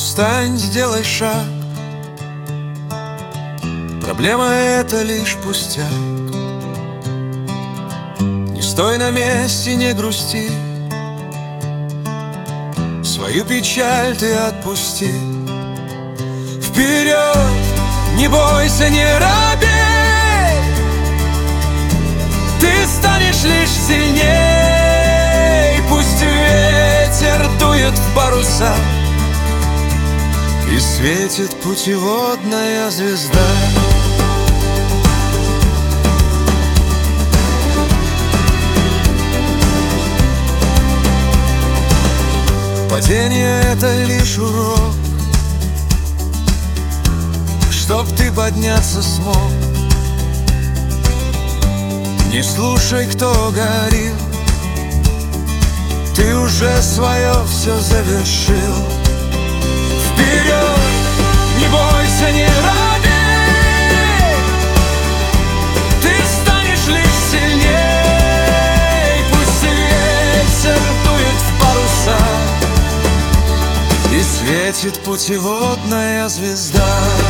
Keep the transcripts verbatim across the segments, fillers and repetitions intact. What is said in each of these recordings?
Встань, сделай шаг. Проблема — это лишь пустяк. Не стой на месте, не грусти. Свою печаль ты отпусти. Вперед, не бойся, не робей. Ты станешь лишь сильней. Пусть ветер дует в паруса и светит путеводная звезда. Падение — это лишь урок, чтоб ты подняться смог. Не слушай, кто говорил, ты уже свое все завершил. Вперед, не бойся, не робей. Ты станешь лишь сильней. Пусть ветер дует в паруса и светит путеводная звезда.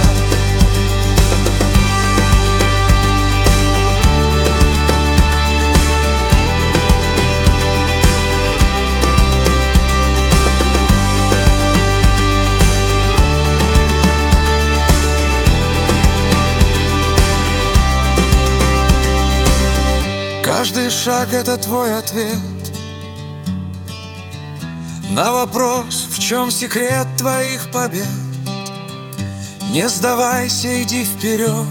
Каждый шаг — это твой ответ на вопрос, в чем секрет твоих побед. Не сдавайся, иди вперед.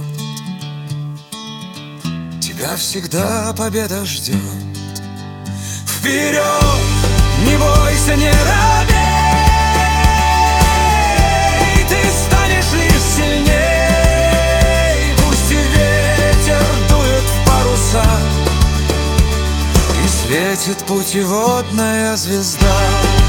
Тебя всегда победа ждет. Вперед, не бойся, не робей. Ты станешь лишь сильней. Пусть и ветер дует в паруса и светит путеводная звезда.